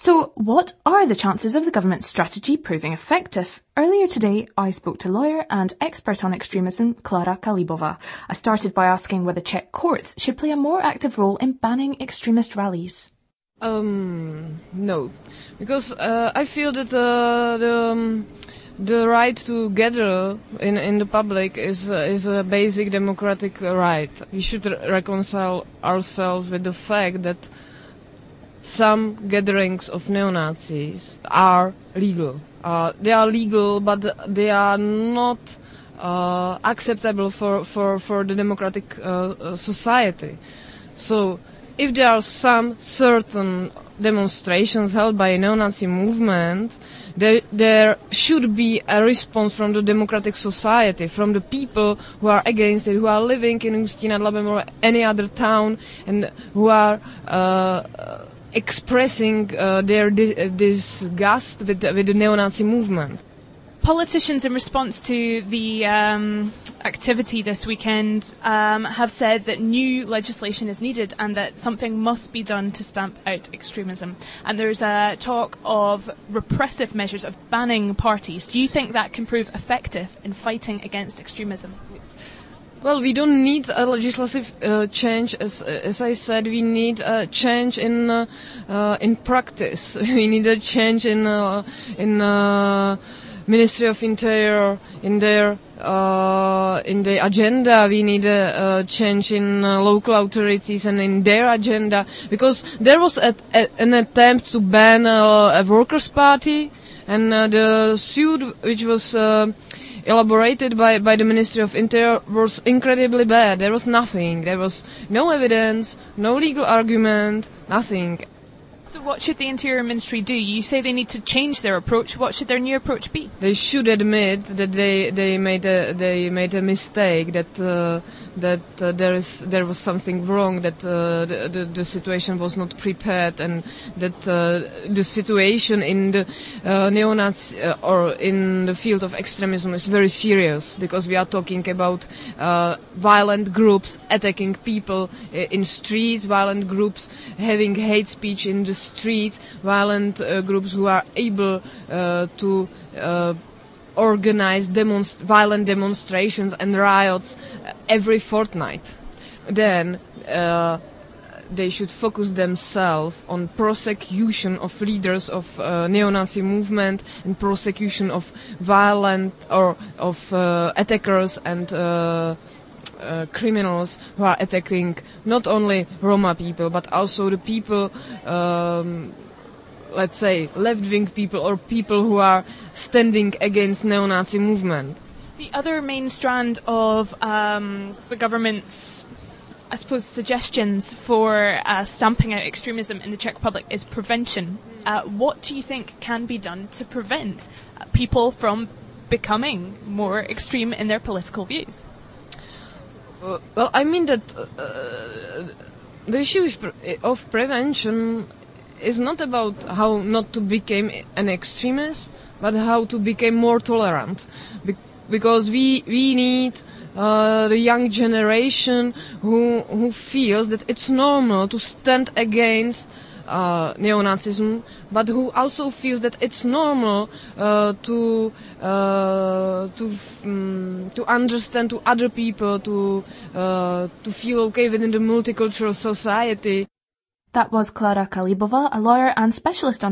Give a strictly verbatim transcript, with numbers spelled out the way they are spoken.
So, what are the chances of the government's strategy proving effective? Earlier today, I spoke to lawyer and expert on extremism, Klara Kalibova. I started by asking whether Czech courts should play a more active role in banning extremist rallies. Um, no, because uh, I feel that uh, the um, the right to gather in in the public is uh, is a basic democratic right. We should re- reconcile ourselves with the fact that some gatherings of neo-Nazis are legal. Uh, they are legal, but they are not uh, acceptable for, for, for the democratic uh, uh, society. So, if there are some certain demonstrations held by a neo-Nazi movement, there, there should be a response from the democratic society, from the people who are against it, who are living in Ústí nad Labem or any other town, and who are uh, expressing uh, their dis- disgust with, with the neo-Nazi movement. Politicians, in response to the um, activity this weekend, um, have said that new legislation is needed and that something must be done to stamp out extremism. And there's a talk of repressive measures, of banning parties. Do you think that can prove effective in fighting against extremism? Well, we don't need a legislative uh, change, as as I said. We need a change in uh, uh, in practice. We need a change in uh, in uh, Ministry of Interior, in their uh, in the agenda. We need a, a change in uh, local authorities and in their agenda, because there was a, a, an attempt to ban uh, a workers' party, and uh, the suit which was Uh, elaborated by, by the Ministry of Interior was incredibly bad. There was nothing. There was no evidence, no legal argument, nothing. So what should the Interior Ministry do? You say they need to change their approach. What should their new approach be? They should admit that they they made a they made a mistake. That uh, that uh, there is there was something wrong. That uh, the, the the situation was not prepared, and that uh, the situation in the uh, neo-Nazi uh, or in the field of extremism is very serious, because we are talking about uh, violent groups attacking people in streets, violent groups having hate speech in the streets, violent uh, groups who are able uh, to uh, organize demonst- violent demonstrations and riots uh, every fortnight. Then uh, they should focus themselves on prosecution of leaders of uh, neo-Nazi movement and prosecution of violent or of uh, attackers and uh, Uh, criminals who are attacking not only Roma people, but also the people, um, let's say, left-wing people or people who are standing against neo-Nazi movement. The other main strand of um, the government's, I suppose, suggestions for uh, stamping out extremism in the Czech Republic is prevention. Uh, what do you think can be done to prevent uh, people from becoming more extreme in their political views? Uh, well, I mean that uh, the issue of prevention is not about how not to become an extremist, but how to become more tolerant. Be- because we we need uh, the young generation who who feels that it's normal to stand against Uh, neo-Nazism, but who also feels that it's normal uh, to uh, to um, to understand to other people, to uh, to feel okay within the multicultural society. That was Klara Kalibova, a lawyer and specialist on